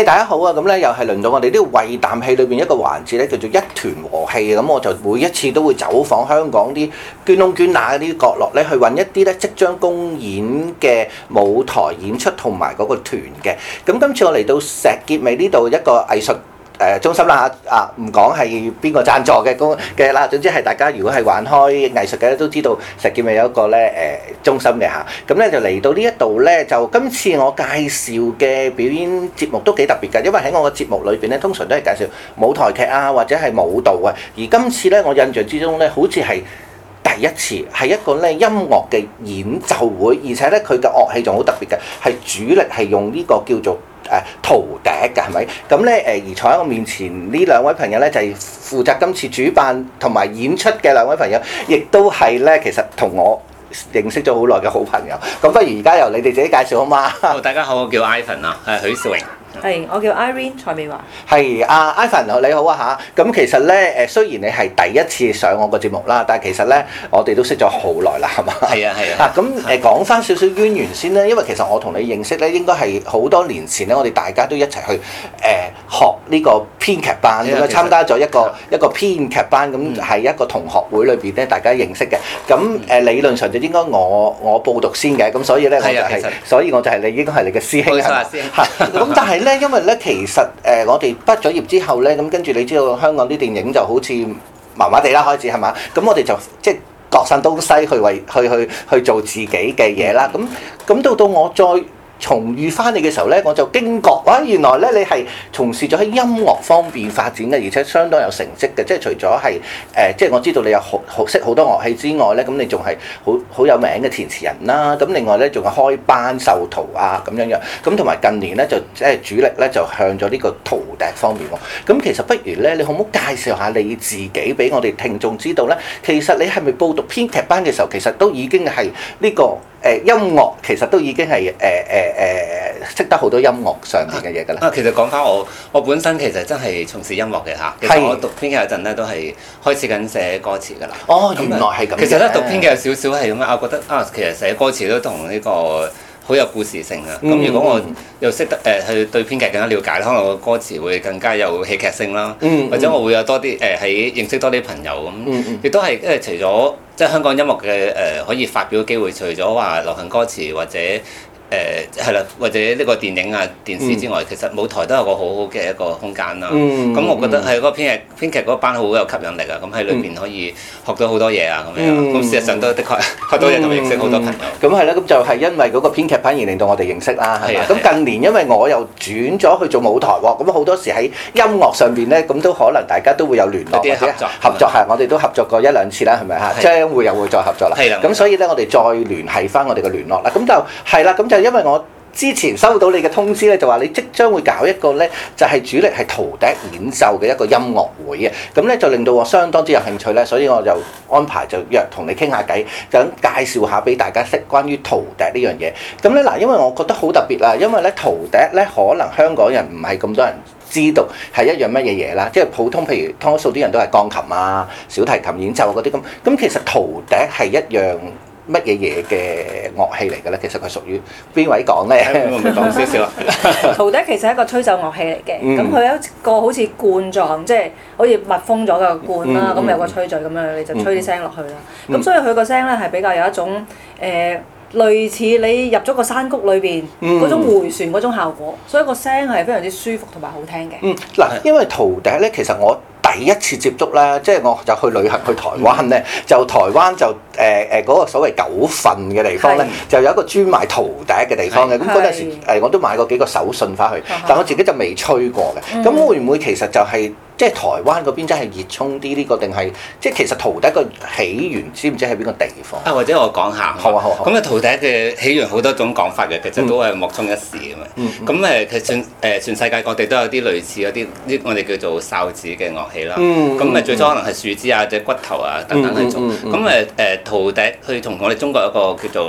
大家好啊！咁咧又係輪到我哋呢個為啖氣裏邊一個環節咧，叫做一團和氣。咁我就每一次都會走訪香港啲捐窿捐罅嗰啲角落咧，去揾一啲咧即將公演嘅舞台演出同埋嗰個團嘅。咁今次我嚟到石硤尾呢度一個藝術中心啦嚇，唔講係邊個贊助嘅啦，總之係大家如果係玩開藝術嘅都知道石硤尾有一個咧中心嘅嚇，咁咧就嚟到呢一度咧，就今次我介紹嘅表演節目都幾特別嘅，因為喺我個節目裏邊咧，通常都係介紹舞台劇啊或者係舞蹈啊，而今次咧我印象之中咧，好似係第一次係一個咧音樂嘅演奏會，而且咧佢嘅樂器仲好特別嘅，係主力係用呢個叫做陶笛嘅，係咪？咁咧而坐喺我面前呢兩位朋友咧，就係負責今次主辦同埋演出嘅兩位朋友，亦都係咧其實同我認識咗好耐嘅好朋友。咁不如而家由你哋自己介紹好嗎？ 好，大家好，我叫 Ivan 啊，係許兆榮。 係，我叫 Irene 蔡美華。 係Ivan 你好啊嚇，咁其實咧雖然你係第一次上我個節目啦，但係其實咧我哋都識咗好耐啦，係嘛？ 係啊。 咁講翻少少淵源先啦，因為其實我同你認識咧應該係好多年前咧，我哋大家都一齊去學呢個編劇班，咁參加咗一個編劇班，咁係一個同學會裏邊咧大家認識嘅。咁理論上就應該我報讀先嘅，咁所以咧所以我就係你應該係你嘅師兄。 師兄。 咁但係咧，因為咧其實我哋畢咗業之後咧，咁跟住你知道香港啲電影就好似麻麻地啦，開始係嘛？咁我哋就即係各散東西去做自己嘅嘢啦。咁到我再重遇翻你嘅時候咧，我就驚覺哇！原來咧你係從事咗喺音樂方面發展嘅，而且相當有成績嘅。即係除咗係即係我知道你有識好多樂器之外咧，咁你仲係好有名嘅填詞人啦。咁另外咧仲係開班授徒啊咁樣。咁同埋近年咧就即係主力咧就向咗呢個陶笛方面喎。咁其實不如咧，你可唔可以介紹下你自己俾我哋聽眾知道咧？其實你係咪報讀編劇班嘅時候，其實都已經係呢個音樂，其實都已經係識得好多音樂上面嘅嘢㗎啦。 其實講翻我本身其實真係從事音樂嘅嚇。其實我讀編劇嗰陣咧都係開始緊寫歌詞㗎啦。 哦，原來係咁。 其實咧讀編劇有少少係咁樣，我覺得其實寫歌詞都同呢個好有故事性啊！咁如果我又識得去對編劇更加了解，可能我歌詞會更加有戲劇性啦。或者我會有多啲喺認識多啲朋友咁。亦都係因為除咗即係香港音樂嘅可以發表機會，除咗話流行歌詞或者係啦，或者呢個電影啊、電視之外，其實舞台都有個好好嘅一個空間啦。咁我覺得係嗰個編劇嗰班好有吸引力啊！咁喺裏邊可以學到好多嘢啊咁樣。咁事實上都的確學到嘢同埋認識好多朋友。 咁係啦，咁就係因為嗰個編劇班而令到我哋認識啦。係嘛？咁近年因為我又轉咗去做舞台喎，咁好多時喺音樂上邊咧，咁都可能大家都會有聯絡或者合作係，我哋都合作過一兩次啦，係咪嚇？將會又會再合作啦。咁所以咧，我哋再聯繫翻我哋嘅聯絡啦。咁就係啦，咁就因為我之前收到你嘅通知咧，就話你即將會搞一個咧，就係主力係陶笛演奏嘅一個音樂會嘅，咁咧就令到我相當之有興趣咧，所以我就安排就約同你傾下偈，就想介紹下俾大家識關於陶笛呢樣嘢。咁咧嗱，因為我覺得好特別啦，因為咧陶笛咧可能香港人唔係咁多人知道係一樣乜嘢嘢啦，即係普通譬如多數啲人都係鋼琴啊、小提琴演奏嗰啲咁，咁其實陶笛係一樣乜嘢嘢嘅樂器嚟嘅咧？其實佢屬於邊位講咧？ 我咪講少少。 陶笛其實係一個吹奏樂器嚟嘅，咁佢有一個好似罐狀，即係好似密封咗嘅罐啦，咁有個吹嘴咁樣，你就吹啲聲落去啦。咁所以佢個聲咧係比較有一種類似你入咗個山谷裏邊嗰種迴旋嗰種效果，所以個聲係非常之舒服同埋好聽嘅。 嗱，因為陶笛咧，其實我第一次接觸咧，即係我就去旅行去台灣咧，就台灣就嗰個所謂九份嘅地方咧，就有一個專賣陶笛嘅地方嘅。咁嗰陣時我都買過幾個手信翻去，但我自己就未吹過嘅。咁會唔會其實就係即係台灣嗰邊真係熱衷啲呢個，定係即係其實陶笛個起源知唔知喺邊個地方？ 或者我講下。 好啊。 咁嘅陶笛嘅起源好多種講法嘅，其實都係莫衷一是嘅嘛。咁其實全世界各地都有啲類似嗰啲我哋叫做哨子嘅樂器啦。咁最初可能係樹枝啊、或者骨頭啊等等去做。咁陶笛佢同我哋中國一個叫做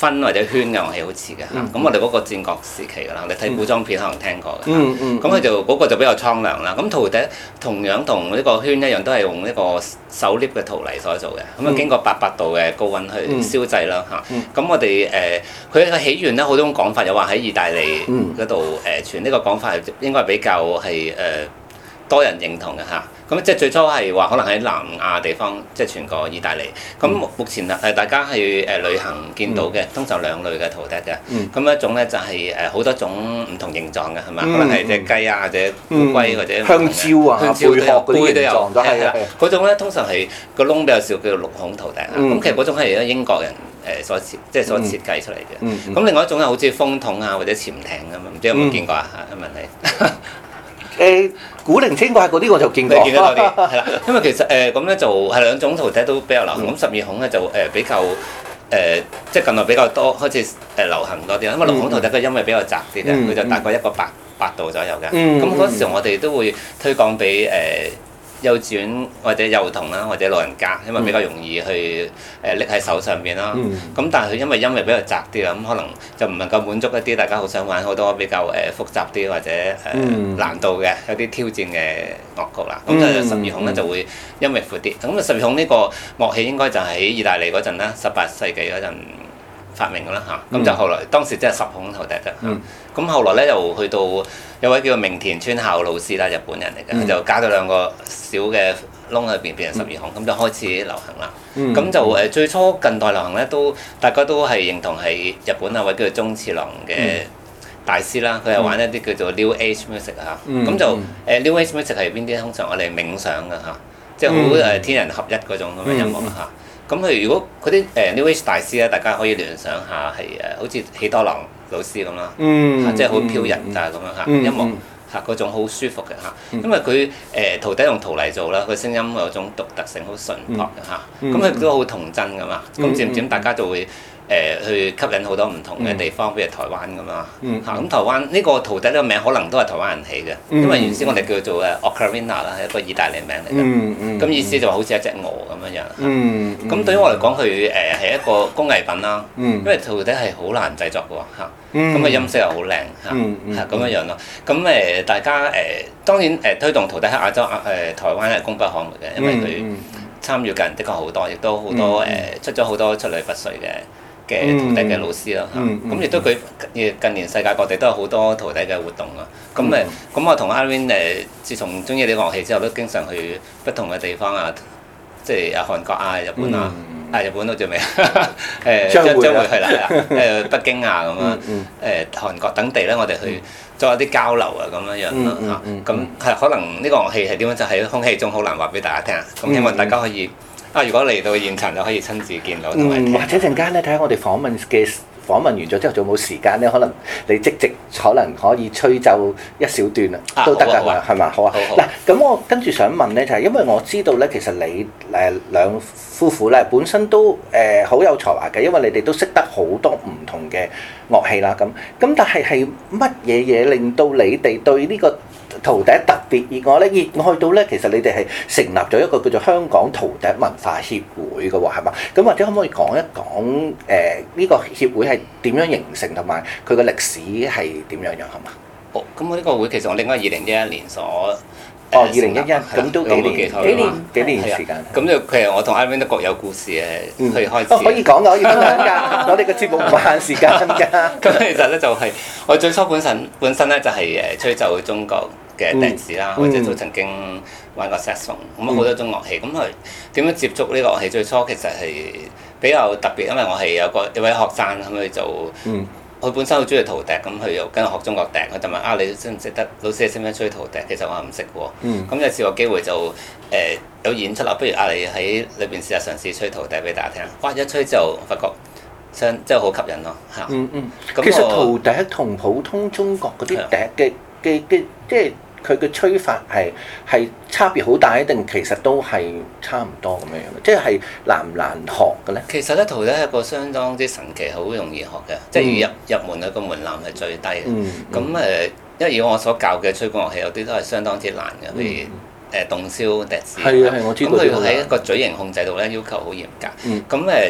分或者圈嘅樂器好似嘅嚇。咁我哋嗰個戰國時期㗎啦，你睇古裝片可能聽過嘅。咁佢就嗰個就比較蒼涼啦。咁陶笛同樣同呢個圈一樣，都係用呢個手捏嘅陶泥所做嘅。咁啊經過800度嘅高溫去燒製啦嚇。咁我哋佢嘅起源咧好多種講法，又話喺意大利嗰度傳呢個講法係應該係比較係多人認同嘅嚇。咁即係最初係話可能喺南亞地方，即係全個意大利。咁目前大家去旅行見到嘅，通常兩類嘅陶笛嘅。咁一種咧就係好多種唔同形狀嘅，係嘛？可能係隻雞啊，或者烏龜或者香蕉啊、貝殼嗰啲形狀都係啊。 嗰種咧通常係個窿比較少，叫做6孔陶笛。咁其實嗰種係英國人所設計出嚟嘅。咁另外一種係好似風筒啊或者潛艇咁啊，唔知有冇見過啊？問你。 古靈精怪嗰啲我就見過， 見到嗰啲係啦，因為其實咁咧就係兩種陶笛都比較流行。咁12孔咧就比較即係近來比較多開始流行多啲啦。因為6孔陶笛嘅音位比較窄啲嘅，佢就大概一個8度左右嘅。咁嗰時我哋都會推廣俾幼稚園或者幼童啦，或者老人家，因為比較容易去拎喺手上邊啦。咁但係佢因為音域比較窄啲啦，咁可能就唔能夠滿足一啲大家好想玩好多比較複雜啲或者難度嘅有啲挑戰嘅樂曲啦。咁就12孔咧就會音域闊啲。咁啊12孔呢個樂器應該就喺意大利嗰陣啦，18世紀嗰陣發明㗎啦嚇。咁就後來當時即係10孔陶笛啫。咁後來咧又去到有位叫明田村孝老師啦，日本人嚟嘅，佢就加咗2個小嘅窿喺入邊，變成12孔，咁就開始流行啦。咁就最初近代流行咧，大家都係認同係日本有位叫做宗次郎嘅大師啦，佢係玩一啲叫做 New Age Music 嚇。咁就New Age Music 係邊啲？通常我哋冥想㗎嚇，即係好天人合一嗰種咁嘅音樂嚇。咁佢如果嗰啲New Age 大師咧，大家可以聯想下係好似喜多郎老師咁啦，即係好飄逸啊咁樣嚇，音樂嚇嗰種好舒服嘅嚇，因為佢陶笛用陶泥做啦，佢聲音有種獨特性，好純樸嘅嚇，咁佢都好童真噶嘛，咁漸漸大家就會去吸引好多唔同嘅地方，譬如台灣咁嘛嚇，咁台灣呢個陶笛呢個名可能都係台灣人起嘅，因為原先我哋叫做Ocarina 啦，係一個意大利名嚟嘅，咁意思就好似一隻鵝咁樣樣。咁對於我嚟講，佢係一個工藝品啦，因為陶笛係好難製作嘅喎嚇，咁嘅音色又好靚嚇，咁樣樣咯。咁大家當然推動陶笛喺亞洲台灣係功不可沒嘅，因為佢參與嘅人的確好多，亦都好多出咗好多出類拔萃嘅陶笛嘅老師啦嚇，咁亦都佢近年世界各地都有好多陶笛嘅活動啊。咁我同 Irene 自從中意呢個樂器之後，都經常去不同嘅地方啊，即係韓國啊、日本啊，日本都仲未將會去啦，北京啊咁樣，韓國等地咧，我哋去做一啲交流啊咁樣樣咯嚇。咁係可能呢個樂器係點樣？就喺空氣中好難話俾大家聽。咁希望大家可以。如果嚟到現場就可以親自見到同埋聽。 或者陣間咧睇下我哋訪問完咗之後，仲有冇時間咧？可能你即可能可以吹奏一小段啊，都得㗎，係嘛？好啊。嗱，咁我跟住想問咧，就係因為我知道咧，其實你兩夫婦咧本身都好有才華嘅，因為你哋都識得好多唔同嘅樂器啦。咁但係乜嘢令到你哋對呢個陶笛特別熱愛咧？熱愛到咧，其實你哋係成立咗一個叫做香港陶笛文化協會嘅喎，係嘛？咁或者可唔可以講一講呢個協會係點樣形成，同埋佢嘅歷史係點樣樣，係嘛？ 好，咁我呢個會其實我應該2011年所 2011咁都幾年時間。 咁就其實我同 Irene 都各有故事去開始。 可以講㗎，可以分享㗎。我哋嘅節目唔限時間㗎。 咁其實咧就係我最初本身咧就係吹奏中國嘅笛子啦，或者都曾經玩過 saxophone，咁好多種樂器。咁佢點樣接觸呢個樂器？最初其實係比較特別，因為我係有位學生咁佢就，佢本身好中意陶笛，咁佢又跟我學中國笛，佢就問你識唔識得？老師你識唔識吹陶笛？其實我係唔識喎。咁有次個機會就有演出啦，不如你喺裏邊試下嘗試吹陶笛俾大家聽。哇！一吹之後發覺真係好吸引咯嚇。 其實陶笛同普通中國嗰啲笛嘅即係佢嘅吹法係差別好大，定其實都係差唔多咁樣樣？即係難唔難學嘅咧？ 其實咧，陶笛係一個相當之神奇，好容易學嘅，即係入門嘅個門檻係最低嘅。咁因為以我所教嘅吹管樂器，有啲都係相當之難嘅，譬如洞簫笛子。 係我知道。 咁佢喺一個嘴型控制度咧，要求好嚴格。咁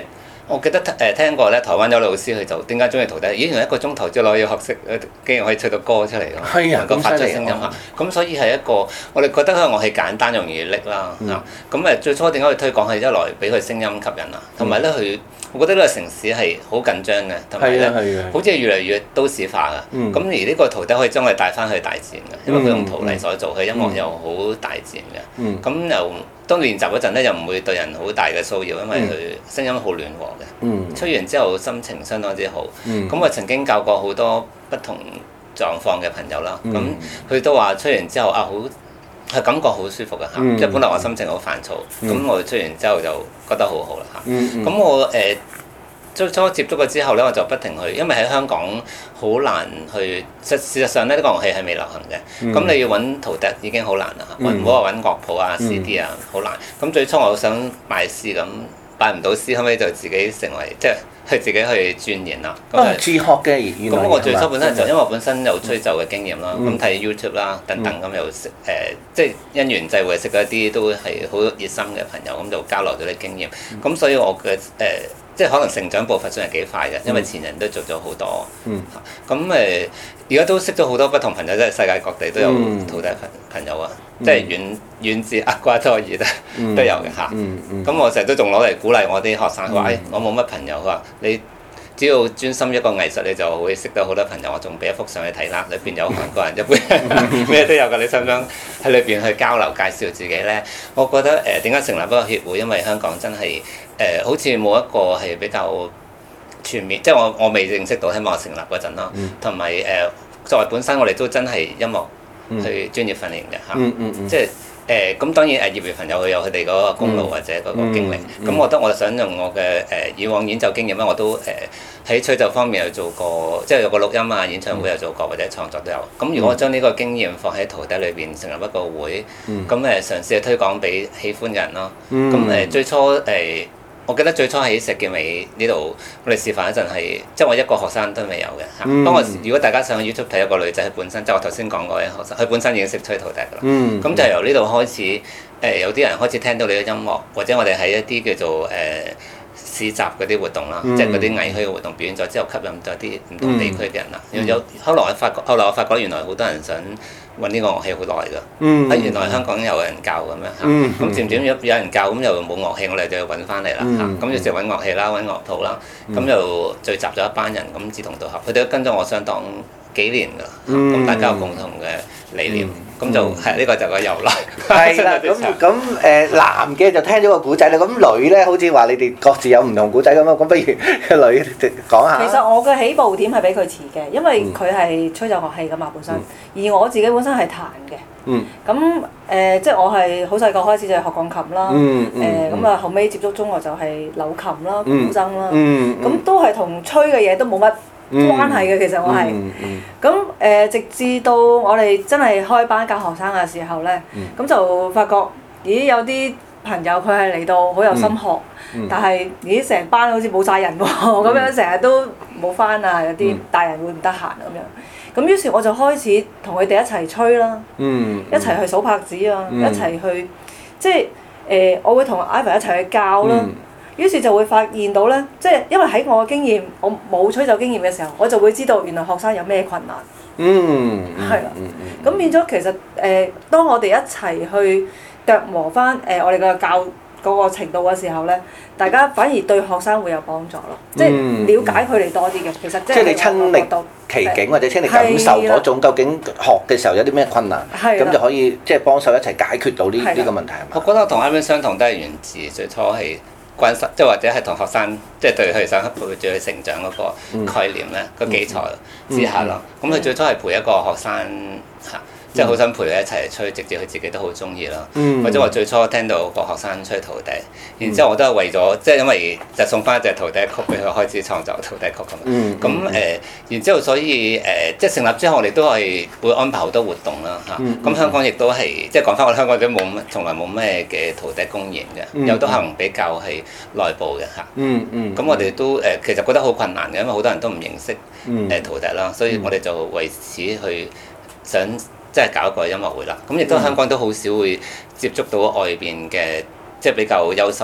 我記得聽過咧，台灣有老師佢就點解中意徒弟？咦，原來1個鐘頭之內要學識，竟然可以吹到歌出嚟咯，能夠發出聲音嚇。咁所以係一個我哋覺得佢樂器簡單容易拎啦嚇。咁最初點解去推廣係一來俾佢聲音吸引啊，同埋咧佢。我覺得呢個城市係好緊張嘅，同埋咧好似係越嚟越都市化㗎。咁而呢個徒弟可以將佢帶翻去大自然嘅，因為佢用陶泥所做，佢音樂又好大自然嘅。咁又當練習嗰陣咧，又唔會對人好大嘅騷擾，因為佢聲音好暖和嘅。吹完之後心情相當之好。咁我曾經教過好多不同狀況嘅朋友啦。咁佢都話吹完之後啊好。係感覺好舒服嘅嚇，即係本來我心情好煩躁，咁我吹完之後就覺得好好啦嚇。咁我最初接觸咗之後咧，我就不停去，因為喺香港好難去。事實上咧，呢個樂器係未流行嘅。咁你要揾徒弟已經好難啦嚇，唔好話揾樂譜啊、CD 啊，好難。咁最初我想拜師咁，拜唔到師，後尾就自己成為即係去自己去鑽研啦。 自學嘅原來。咁我最初本身就因為我本身有吹奏嘅經驗啦，咁睇 YouTube 啦等等咁又識即係因緣際會識咗一啲都係好熱心嘅朋友，咁就交流咗啲經驗。咁所以我嘅即係可能成長步伐算係幾快嘅，因為前人都做咗好多。咁而家都識咗好多不同朋友，即係世界各地都有徒弟朋友啊，即係遠至厄瓜多爾都有嘅嚇。咁我成日都仲攞嚟鼓勵我啲學生，佢話：我冇乜朋友，佢話你只要專心一個藝術，你就會識到好多朋友。我仲俾一幅相你睇啦，裏邊有韓國人、日本人，咩都有㗎。你想唔想喺裏邊去交流介紹自己咧？我覺得點解成立一個協會？因為香港真係好似冇一個係比較全面，即係我未認識到，希望我成立嗰陣啦。同埋作為本身我哋都真係音樂去專業訓練嘅嚇，即係。咁當然業餘朋友佢有佢哋嗰個功勞或者嗰個經歷，咁我覺得我想用我嘅以往演奏經驗咧，我都喺吹奏方面有做過，即係有個錄音啊、演唱會有做過或者創作都有。咁如果我將呢個經驗放喺徒弟裏邊成立一個會，咁嘗試去推廣俾喜歡嘅人咯。咁最初我記得最初喺石硤尾呢度，我哋示範一陣係，即係我一個學生都未有嘅嚇。如果大家上 YouTube 睇一個女仔，佢本身即係我頭先講嗰位學生，佢本身已經識吹徒弟㗎啦。咁就由呢度開始，有啲人開始聽到你嘅音樂，或者我哋喺一啲叫做市集嗰啲活動啦，即係嗰啲藝墟嘅活動表演咗之後，吸引咗啲唔同地區嘅人啦。後來我發覺原來好多人想揾呢個樂器好耐㗎，原來香港有人教咁樣嚇，咁漸漸有人教，咁又冇樂器，我哋就要揾翻嚟啦嚇，咁於是揾樂器啦，揾樂譜啦，咁又聚集咗一班人，咁志同道合，佢哋都跟咗我相當幾年㗎啦，咁大家有共同嘅理念，咁就係呢個就個由來。 係啦，咁男嘅就聽咗個古仔啦，咁女咧好似話你哋各自有唔同古仔咁啊，咁不如個女講下。 其實我嘅起步點係比佢遲嘅，因為佢係吹奏樂器㗎嘛本身，而我自己本身係彈嘅。咁即係我係好細個開始就係學鋼琴啦，咁啊後尾接觸中樂就係柳琴啦、古箏啦，咁都係同吹嘅嘢都冇乜關係嘅，其實我係。咁直至到我哋真係開班教學生嘅時候咧，咁就發覺，咦有啲朋友佢係嚟到好有心學，但係咦成班好似冇晒人喎，咁樣成日都冇返啊，有啲大人會唔得閒咁樣。咁於是我就開始同佢哋一齊吹啦，一齊去數拍子啊，一齊去即係我會同 Ivan 一齊去教啦。於是就會發現到咧，即係因為喺我嘅經驗，我冇吹奏經驗嘅時候，我就會知道原來學生有咩困難。係啦。咁變咗其實當我哋一齊去琢磨翻我哋嘅教嗰個程度嘅時候咧，大家反而對學生會有幫助咯，即係了解佢哋多啲嘅。其實即係你親歷其境或者親歷感受嗰種究竟學嘅時候有啲咩困難，咁就可以即係幫手一齊解決到呢個問題係嘛？ 我覺得同啱啱相同都係源自最初係關心，即係或者係同學生即係對佢想陪住佢成長嗰個概念咧個基礎之下咯。咁佢最初係陪一個學生嚇。即係好想陪佢一齊吹，直至佢自己都好中意啦。或者我最初聽到個學生吹徒弟，然之後我都係為咗，即係因為就送翻一隻徒弟曲俾佢開始創作徒弟曲咁。咁然之後所以即係成立之後，我哋都係會安排好多活動啦嚇。咁香港亦都係即係講翻我哋香港都從來冇咩嘅徒弟公演嘅，有都可能比較係內部嘅嚇。咁我哋都其實覺得好困難嘅，因為好多人都唔認識徒弟啦，所以我哋就為此去想。即係搞一個音樂會啦，咁亦都香港都好少會接觸到外邊嘅即係比較優秀嘅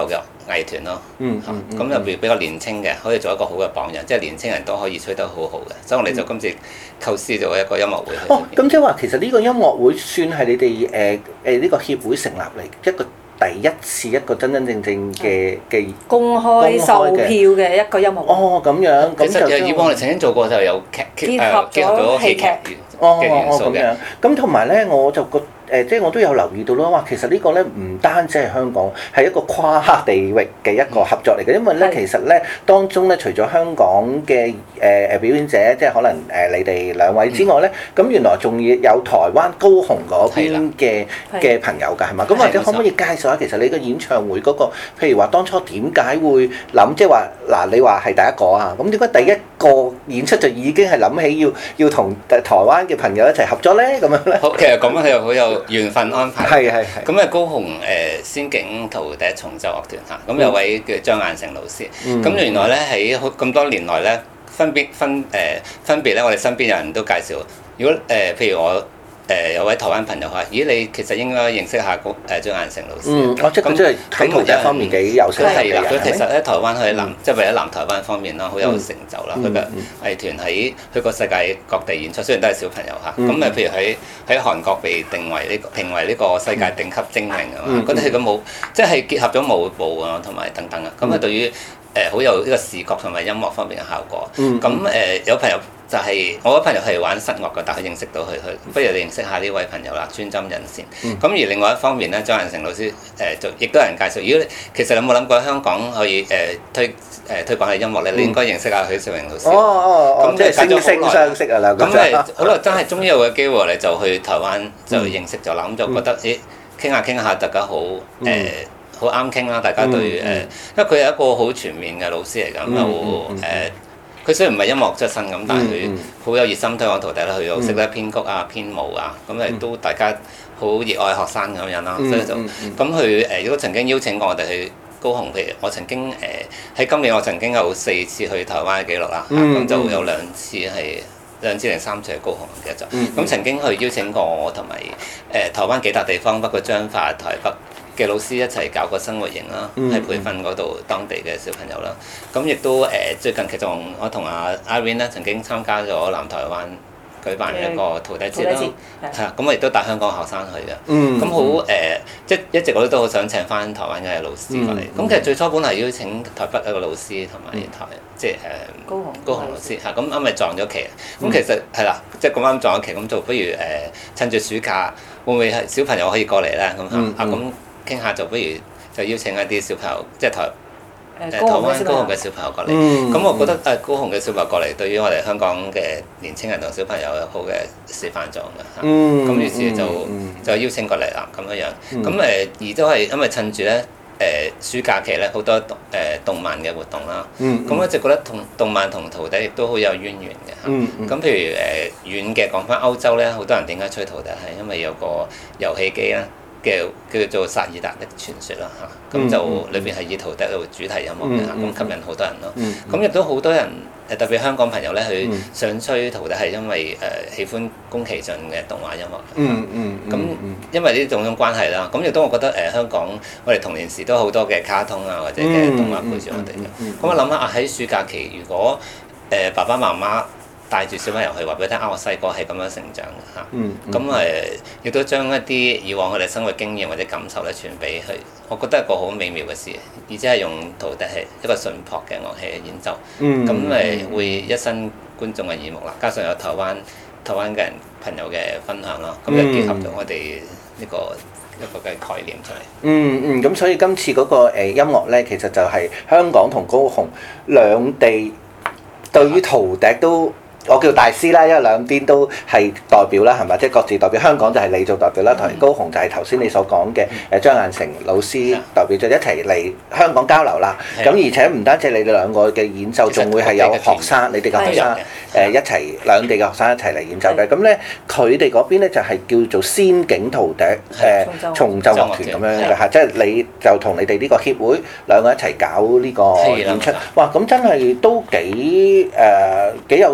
藝團咯。咁又比較年輕嘅，可以做一個好嘅榜樣，即係年輕人都可以吹得好好嘅。所以我哋就今次構思咗一個音樂會去。 咁即係話其實呢個音樂會算係你哋呢個協會成立嚟一個第一次一個真真正正嘅公開售票嘅一個音樂會。 哦，咁樣。 其實以往我哋曾經做過就有結合咗戲劇嘅元素嘅。 咁同埋咧，我就覺即係我都有留意到咯，哇！其實呢個咧唔單止係香港，係一個跨地域嘅一個合作嚟嘅。因為咧，其實咧當中咧，除咗香港嘅表演者，即係可能你哋兩位之外咧，咁原來仲有台灣高雄嗰邊嘅朋友㗎，係嘛？咁或者可唔可以介紹下其實你個演唱會嗰個，譬如話當初點解會諗，即係話嗱，你話係第一個啊，咁點解第一個演出就已經係諗起要同台灣嘅朋友一齊合作咧？咁樣咧？ 好，其實咁樣佢又好有緣分安排。 係。 咁高雄仙境陶笛重奏樂團嚇，咁有位叫張雁成老師。咁原來咧喺咁多年來咧，分別咧，我哋身邊有人都介紹。如果譬如我有位台灣朋友話：咦，你其實應該認識下張雁成老師。 即係佢即係喺陶笛方面幾有成就嘅人。 佢其實喺台灣喺即係為咗南台灣方面啦，好有成就啦。佢嘅藝團去過世界各地演出，雖然都係小朋友嚇。咁譬如喺韓國被評為呢個世界頂級精靈啊嘛。嗰啲係個舞，即係結合咗舞步啊同埋等等啊。咁對於好有呢個視覺同埋音樂方面嘅效果。咁有朋友。就係我個朋友係玩室樂嘅，但係認識到佢，不如你認識下呢位朋友啦，專針引線。咁而另外一方面咧，張雁成老師就亦都有人介紹。如果其實你有冇諗過香港可以推廣嘅音樂咧？你應該認識下許紹榮老師。咁即係惺惺相惜啊！ 咁好耐真係終於有個機會咧，就去台灣就認識咗啦。咁就覺得傾下大家好好啱傾啦。大家對因為佢係一個好全面嘅老師嚟㗎，咁又佢雖然唔係音樂出身咁，但係佢好有熱心推廣陶笛啦，佢又識得編曲啊、編舞啊，咁都大家好熱愛學生咁樣啦，所以就咁佢亦都曾經邀請過我哋去高雄，譬如我曾經喺今年我曾經有4次去台灣嘅記錄啦，咁就有2次定3次去高雄唔記得咗，咁曾經去邀請過我同埋台灣幾笪地方，包括彰化、台北嘅老師一齊搞個生活營啦，喺培訓嗰度當地嘅小朋友啦。咁亦都最近其實我同阿 Irene 咧曾經參加咗南台灣舉辦一個陶笛節啦，係啊，咁我亦都帶香港學生去嘅。咁好即係一直我都好想請翻台灣嘅老師過嚟。咁其實最初本嚟邀請台北一個老師同埋即係高雄老師嚇，咁啱咪撞咗期。咁其實係啦，即係咁啱撞咗期，咁就不如趁住暑假會唔會係小朋友可以過嚟咧？咁咁。傾下就不如就邀請一啲小朋友，即係台灣高雄嘅小朋友過嚟。咁我覺得高雄嘅小朋友過嚟，對於我哋香港嘅年青人同小朋友有好嘅示範作用嘅。咁於是就邀請過嚟啦，咁樣樣。咁而都係因為趁住咧暑假期咧，好多動漫嘅活動啦。咁我一直覺得動漫同陶笛亦都好有淵源嘅。咁譬如遠嘅講翻歐洲咧，好多人點解吹陶笛係因為有個遊戲機啦。叫做《薩爾達的傳說》啦嚇，咁就裏邊係以陶笛做主題音樂嘅嚇，咁吸引好多人咯。咁亦都好多人特別香港朋友咧，佢想吹陶笛係因為喜歡宮崎駿嘅動畫音樂。咁因為呢種關係啦，咁亦都我覺得香港我哋童年時都好多嘅卡通啊或者嘅動畫陪住我哋嘅。咁我諗下喺暑假期，如果爸爸媽媽帶住小朋友去話俾佢聽，我細個係咁樣成長嘅嚇，咁亦都將一啲以往佢哋生活經驗或者感受咧傳俾佢，我覺得係一個好美妙嘅事，而且係用陶笛係一個純樸嘅樂器嘅演奏，咁會一新觀眾嘅耳目啦，加上有台灣嘅人朋友嘅分享啦，咁就結合咗我哋呢個一個嘅概念出嚟。 咁所以今次嗰個音樂咧，其實就係香港同高雄兩地對於陶笛都。我叫大師啦，因為兩邊都係代表啦，係咪？即係各自代表。香港就係你做代表啦，同高雄就係頭先你所講嘅張雁成老師代表，就一齊嚟香港交流啦。咁而且唔單止你哋兩個嘅演奏，仲會係有學生，你哋嘅學生一齊兩地嘅學生一齊嚟演奏嘅。咁咧佢哋嗰邊咧就係叫做仙境陶笛重奏樂團咁樣嘅嚇，即係你就同你哋呢個協會兩個一齊搞呢個演出。哇！咁真係都幾有趣同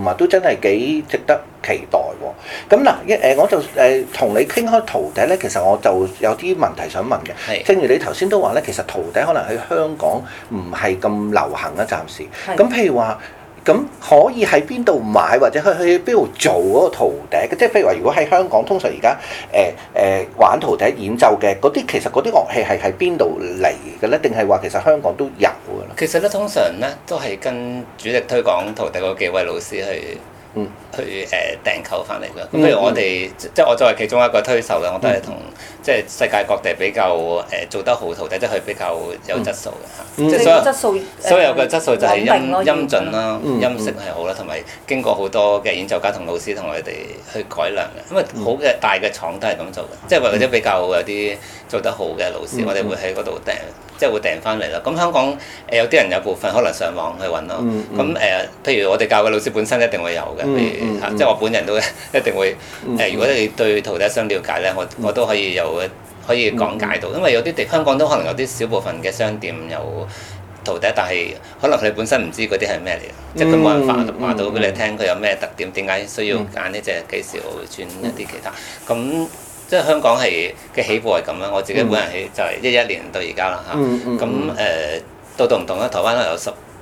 同埋都真係幾值得期待喎。咁嗱，我就同你傾開陶笛咧，其實我就有啲問題想問嘅。 係正如你頭先都話咧，其實陶笛可能喺香港唔係咁流行啊，暫時。咁譬如話，咁可以喺邊度買或者去邊度做嗰個陶笛？即係譬如話，如果喺香港，通常而家玩陶笛演奏嘅嗰啲，其實嗰啲樂器係喺邊度嚟嘅咧？定係話其實香港都有㗎啦？ 其實咧，通常咧都係跟主力推廣陶笛嗰幾位老師去訂購翻嚟㗎。咁譬如我哋即係我作為其中一個推手啦，我都係同即係世界各地比較做得好陶笛，即係佢比較有質素嘅嚇。即係所有嘅質素就係音準啦、音色係好啦，同埋經過好多嘅演奏家同老師同我哋去改良嘅。因為好嘅大嘅廠都係咁做嘅，即係或者比較有啲做得好嘅老師，我哋會喺嗰度訂。即係會訂翻嚟啦。咁香港有啲人有部分可能上網去揾咯。咁譬如我哋教嘅老師本身一定會有嘅。譬如即係我本人都一定會如果你對陶笛想了解咧，我都可以講解到。因為有啲香港都可能有啲小部分嘅商店有陶笛，但係可能佢哋本身唔知嗰啲係咩嚟，即係佢冇人話到俾你聽佢有咩特點，點解需要揀呢隻，幾時會轉一啲其他咁。即係香港嘅起步係咁啦，我自己本人就係11年到而家啦嚇，咁到唔同啦，台灣有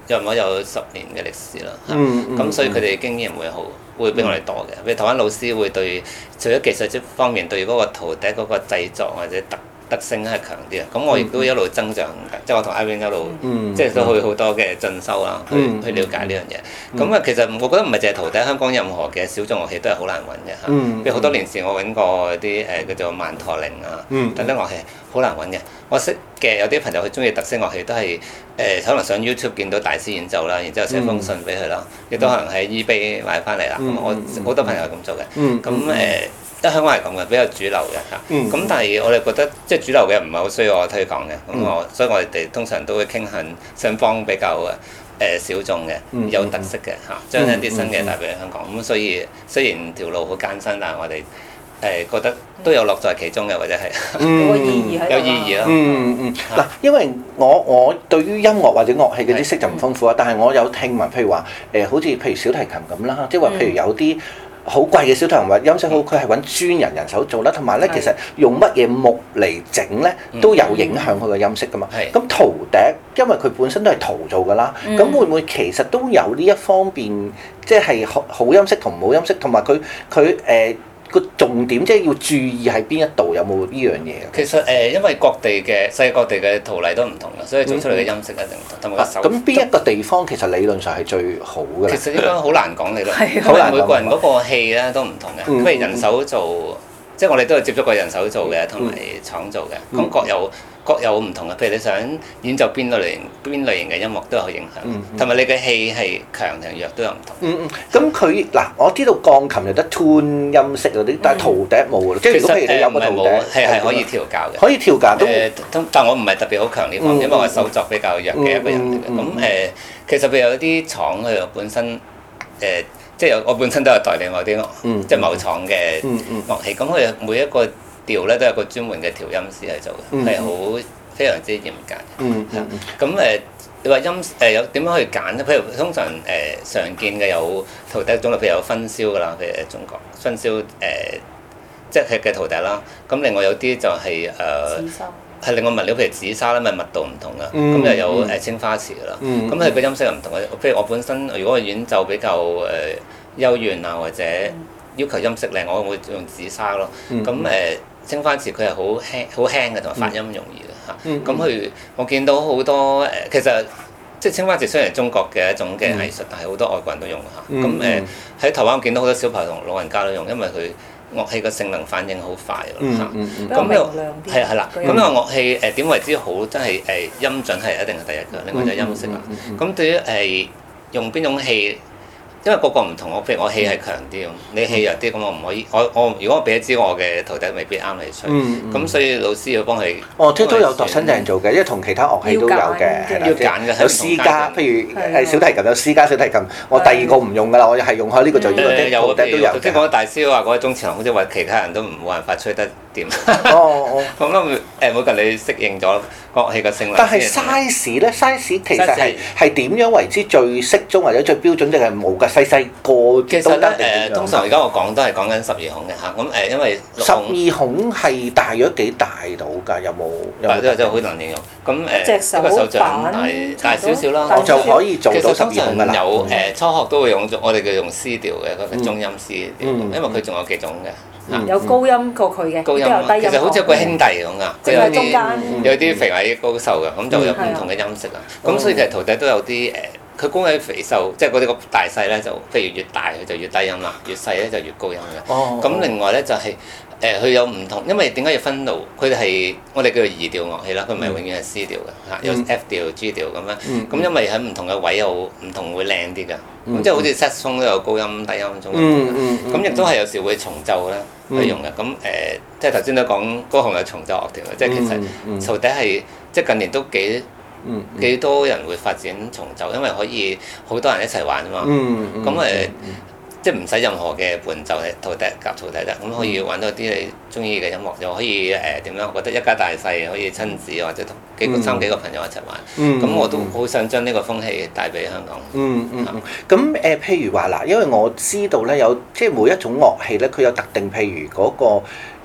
10年嘅歷史啦嚇，咁所以佢哋經驗會比我哋多嘅，譬如台灣老師會對除咗技術方面對嗰個陶笛嗰個製作或者特性係強啲啊，咁我亦都一路增長緊，即係我同 Irene 一路即係都去好多嘅進修啦，去了解呢樣嘢。咁其實我覺得唔係淨係陶笛，香港任何嘅小眾樂器都係好難揾嘅嚇。譬如好多年前我揾過啲叫做曼陀鈴啊等等樂器，好難揾嘅。我識嘅有啲朋友佢中意特色樂器都係可能上 YouTube 見到大師演奏啦，然之後寫封信俾佢啦，亦都可能喺 eBay 買翻嚟啦。咁我好多朋友係咁做嘅。咁香港係咁嘅，比較主流嘅嚇。咁但係我哋覺得即係主流嘅唔係好需要我推廣嘅。所以我哋通常都會傾向想幫比較小眾嘅有特色嘅嚇，將一啲新嘅帶俾香港。咁所以雖然條路好艱辛，但係我哋覺得都有樂在其中嘅，或者係有意義喺度。 有意義咯。 嗱，因為我對於音樂或者樂器嘅知識就唔豐富啊，但係我有聽聞，譬如話好似譬如小提琴咁啦，即係話譬如有啲好貴嘅小提琴或音色好，佢係揾專人手做啦，同埋咧其實用乜嘢木嚟整咧都有影響佢嘅音色噶嘛。咁陶笛因為佢本身都係陶做噶啦，咁會唔會其實都有呢一方面，即係好音色同唔好音色，同埋佢個重點即係要注意喺邊一度，有冇呢樣嘢？ 其實因為世界各地嘅陶泥都唔同嘅，所以做出嚟嘅音色一定唔同，同埋個手。 咁邊一個地方其實理論上係最好嘅？ 其實應該好難講理論，因為每個人嗰個氣咧都唔同嘅。譬如人手做，即係我哋都有接觸過人手做嘅，同埋廠做嘅，咁各有唔同嘅。譬如你想演奏邊類型嘅音樂都有影響，同埋你嘅氣係強定弱都有唔同。 咁佢嗱，我知道鋼琴有得 tune 音色嗰啲，但係陶笛冇㗎。即係如果譬如你有個陶笛， 係可以調教嘅。 可以調教都。 但我唔係特別好強呢方面，因為我手作比較弱嘅一個人嚟嘅。咁其實譬如有啲廠佢本身即係我本身都有代理某啲即係某廠嘅樂器，咁佢每一個調咧都有個專門嘅調音師喺做嘅，係好非常之嚴格。咁你話有點樣去揀咧？譬如通常常見嘅有陶笛種類，譬如有分銷㗎啦，譬如中國分銷即係嘅陶笛啦。咁另外有啲就係係另外物料，譬如紫砂咧，咪密度唔同㗎。咁又有青花瓷㗎啦。咁佢個音色又唔同嘅。譬如我本身如果我演奏比較幽怨啊，或者要求音色靚，我會用紫砂咯。咁青花瓷佢係好輕嘅，同埋發音容易嘅嚇。咁我見到好多其實即係青花瓷雖然係中國嘅一種嘅藝術，但係好多外國人都用嚇。咁喺台灣我見到好多小朋友同老人家都用，因為佢樂器個性能反應好快嚇。咁又係啦。咁呢個樂器點為之好？真係音準係一定係第一個，另外就係音色啦。咁對於用邊種氣？因為個個唔同，譬如我氣係強啲，你氣弱啲，咁我唔可以。如果我俾一支我嘅陶笛，未必啱你吹。咁所以老師要幫佢。即都有度身訂做嘅，因為同其他樂器都有嘅。 要揀嘅。 有私家，譬如小提琴有私家小提琴，我第二個唔用㗎啦，我係用開呢個就呢個。 有陶笛都有。即係講大師話嗰個中前行，好似話其他人都冇辦法吹得掂點。 哦咁啊每個人你適應咗樂器嘅性能。 但係 size 咧，size 其實係點樣為之最適中或者最標準，定係冇㗎？細細個其實都得定點樣？ 通常而家我講都係講緊12孔嘅嚇，咁因為 12孔係大約幾大到㗎？有冇？ 真係好難形容。咁一個手掌大少少啦， 我就可以做到12孔㗎啦。 有初學都會用我哋叫用 C 調嘅嗰個中音 C 調，因為佢仲有幾種嘅。 有高音過佢嘅，都有低音。 其實好似有個兄弟咁㗎， 佢有中間有啲肥矮高瘦嘅，咁就有唔同嘅音色啊。咁所以其實徒弟都有啲佢高矮肥瘦，即係嗰啲個大細咧，就譬如越大佢就越低音啦，越細咧就越高音嘅。咁另外咧就係佢有唔同，因為點解要分路？佢哋係我哋叫做移調樂器啦，佢唔係永遠係 C 調嘅嚇，有 F 調、G 調咁樣。咁因為喺唔同嘅位有唔同會靚啲㗎。咁即係好似 saxophone 都有高音、低音、中音。咁亦都係有時會重奏咧去用嘅。咁即係頭先都講高雄有重奏樂團，即係其實徒弟係即係近年都幾多人會發展重奏，因為可以好多人一齊玩啊嘛。咁即係唔使任何嘅伴奏，係徒弟夾徒弟得，咁可以玩到啲你中意嘅音樂，又可以點樣？我覺得一家大細可以親子或者三幾個朋友一齊玩。咁我都好想將呢個風氣帶俾香港。 咁譬如話嗱，因為我知道咧有即係每一種樂器咧，佢有特定譬如嗰個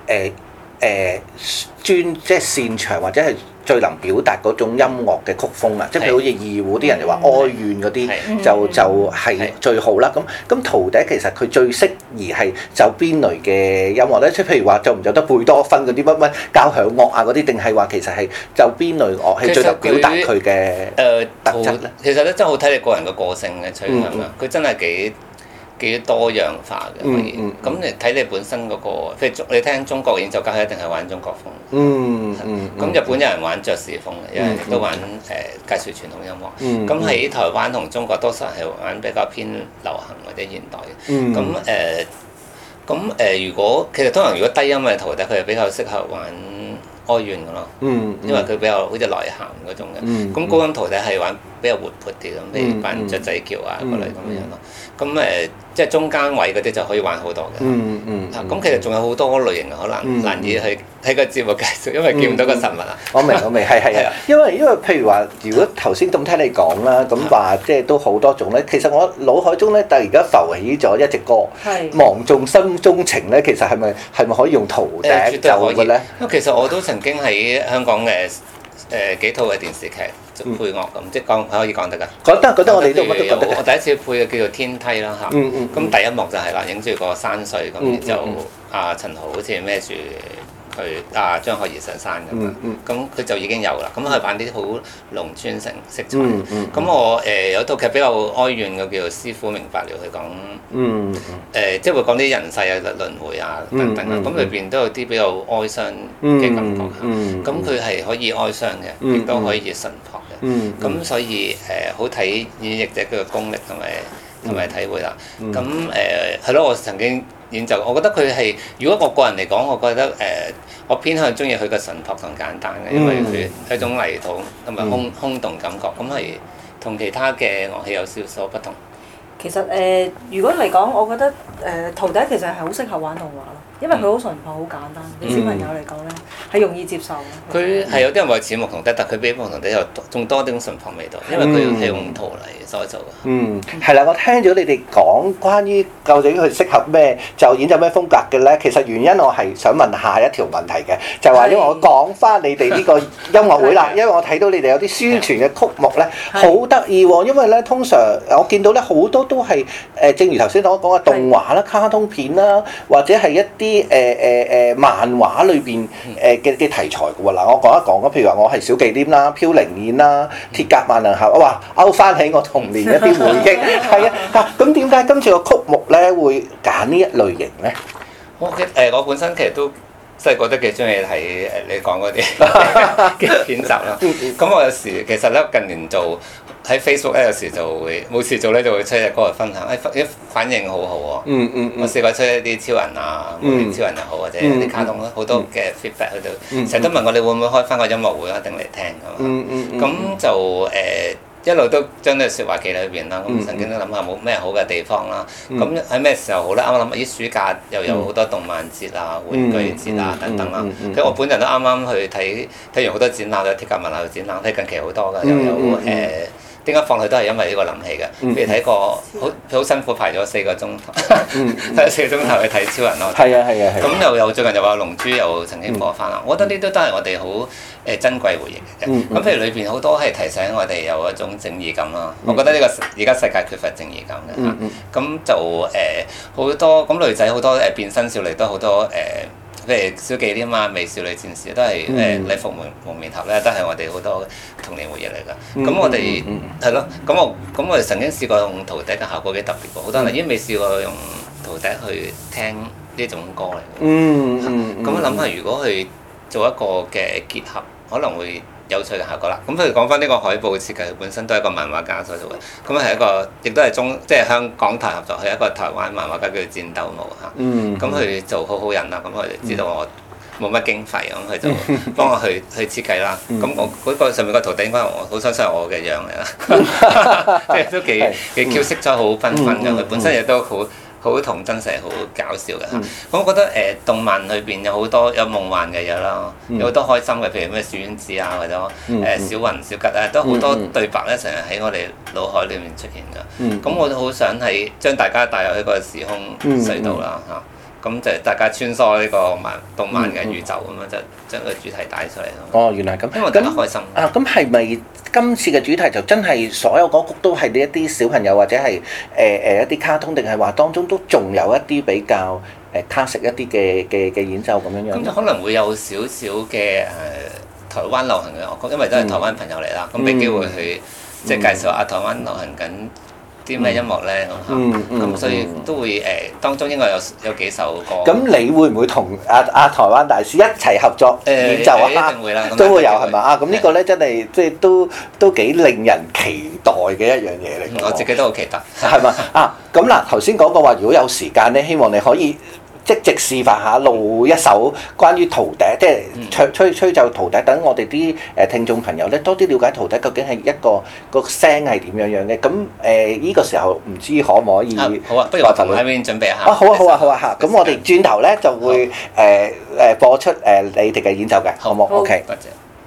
專即係擅長或者係最能表達嗰種音樂嘅曲風啊，即係譬如好似二胡啲人就話哀怨嗰啲就係最好啦。咁徒弟其實佢最適宜係就邊類嘅音樂咧？即係譬如話就唔就得貝多芬嗰啲乜交響樂啊嗰啲，定係話其實係就邊類樂器最能表達佢嘅特質咧？ 其實咧真係好睇你個人嘅個性嘅取向啊！佢真係幾多樣化嘅可以，咁你睇你本身嗰個，譬如你聽中國演奏家一定係玩中國風，咁日本有人玩爵士風嘅，有人亦都玩介紹傳統音樂，咁喺台灣同中國多數係玩比較偏流行或者現代嘅，咁如果其實通常如果低音嘅徒弟佢係比較適合玩哀怨嘅咯，因為佢比較好似內涵嗰種嘅，咁高音徒弟係玩比較活潑啲咁，譬如扮雀仔叫啊嗰類咁樣咯，咁即係中間位嗰啲就可以玩好多嘅，咁其實仲有好多類型可能難以去喺個節目介紹，因為見唔到個實物啊。 我明，係啊，因為譬如話，如果頭先咁聽你講啦，咁話即係都好多種咧。其實我腦海中咧，突然間浮起咗一隻歌，忘縱心中情咧，其實係咪可以用徒笛奏嘅咧？ 因為其實我都曾經喺香港嘅幾套嘅電視劇做配樂咁，即係可以講得㗎。 覺得我哋都乜都覺得嘅。 我第一次配嘅叫做天梯啦嚇，咁第一幕就係啦，影住個山水咁，然之後陳豪好似孭住佢張可頤上山咁樣，咁佢就已經有啦。咁佢扮啲好農村城色彩。咁我有套劇比較哀怨嘅叫做《師傅明白了》，佢講即係會講啲人世啊、輪迴啊等等啊。咁裏邊都有啲比較哀傷嘅感覺嚇。咁佢係可以哀傷嘅，亦都可以淳樸嘅。咁所以好睇演繹者佢嘅功力同埋體會啦。咁係咯，我曾經演奏，我覺得佢係如果我個人嚟講，我覺得我偏向中意佢嘅淳樸同簡單嘅，因為佢係一種泥土同埋空洞感覺，咁係同其他嘅樂器有少數不同。 其實如果嚟講，我覺得徒弟其實係好適合玩童話咯，因為佢好淳樸、好簡單，對小朋友嚟講咧係容易接受嘅。 佢係有啲人話似牧童笛，但佢比牧童笛又仲多啲種淳樸味道，因為佢係用陶泥所做嘅。 係啦，我聽咗你哋講關於究竟佢適合咩就演奏咩風格嘅咧，其實原因我係想問下一條問題嘅，就係話因為我講翻你哋呢個音樂會啦，因為我睇到你哋有啲宣傳嘅曲目咧，好得意喎，因為咧通常我見到咧好多都係正如頭先我講嘅動畫啦、卡通片啦，或者係一啲漫畫裏邊嘅題材嘅喎。嗱，我講一講，譬如話我係小忌廉啦、飄零燕啦、鐵甲萬能俠，哇，勾翻起我童年一啲回憶。係啊，咁點解今次個曲目咧會揀呢一類型咧？ 我本身其實都細個都幾中意睇你講嗰啲嘅片集啦。咁我有時其實咧近年做喺 Facebook 咧，有時就會冇事做咧，就會出隻歌嚟分享，反應好好喎。我試過出一啲超人啊，無面超人又好，或者啲卡通好多嘅 feedback 喺度，成日都問我你會唔會開翻個音樂會啊，定嚟聽咁。咁就一路都將呢個説話記喺裏邊啦。咁曾經都諗下冇咩好嘅地方啦。咁喺咩時候好咧？啱啱諗咦，暑假又有好多動漫節啊、玩具節啊等等啦。所以我本人都啱啱去睇完好多展覽，有鐵甲文化展覽，睇近期好多㗎，又有點解放佢都係因為呢個諗起嘅。譬如睇過好辛苦排咗4個鐘頭，睇4個鐘頭去睇超人咯。 係啊係啊係。咁又有最近又話龍珠又曾經播翻啦。我覺得呢啲都係我哋好珍貴回憶嘅。咁譬如裏邊好多係提醒我哋有一種正義感啦。我覺得呢個而家世界缺乏正義感嘅嚇。咁就好多咁女仔好多變身少女都好多譬如小忌廉啊、美少女戰士都係禮服蒙面俠咧，都係我哋好多童年回憶嚟㗎。咁我哋係咯，咁我哋曾經試過用陶笛嘅效果幾特別喎，好多人已經未試過用陶笛去聽呢種歌嚟嘅。咁我諗下，如果去做一個嘅結合，可能會有趣嘅效果啦。咁譬如講翻呢個海報設計，佢本身都係一個漫畫家所做嘅。咁係一個，亦都係即係香港台合作，係一個台灣漫畫家叫做戰鬥舞嚇。咁佢做好人啦，咁佢哋知道我冇乜經費，咁佢就幫我去設計啦。咁我嗰個上面個圖頂，應該我好相信係我嘅樣嚟啦，即係都幾 Q 色彩好繽紛嘅。佢本身亦都好同真實好搞笑嘅嚇。咁我覺得動漫裏邊有好多有夢幻嘅嘢啦，有好多開心嘅，譬如咩小丸子啊，或者小雲小吉啊，都好多對白咧，成日喺我哋腦海裏面出現㗎。咁我都好想係將大家帶入一個時空隧道啦嚇。咁就大家穿梭呢個動漫嘅宇宙咁樣，就將個主題帶出嚟咯。 哦，原來咁， 希望大家開心。 咁係咪今次嘅主題就真係所有歌曲都係呢一啲小朋友或者係一啲卡通，定係話當中都仲有一啲比較classic一啲嘅演奏咁樣樣？ 咁可能會有少少嘅台灣流行嘅樂曲，因為都係台灣朋友嚟啦，咁俾機會去即係介紹下台灣流行緊啲咩音樂咧咁所以都會當中應該有幾首歌。 咁你會唔會同台灣大師一齊合作演奏啊？ 一定會啦， 都會有係嘛？咁呢個咧真係即係都幾令人期待嘅一樣嘢嚟。 我自己都好期待。 係嘛？咁嗱，頭先講過話，如果有時間咧，希望你可以即示範下錄一首關於陶笛，即係吹奏陶笛，等我哋啲聽眾朋友咧多啲了解陶笛究竟係個聲係點樣樣嘅。咁呢個時候唔知可唔可以？ 好啊，不如我同喺邊準備下。 好啊嚇！咁我哋轉頭咧就會播出你哋嘅演奏嘅，好冇？OK。 多謝。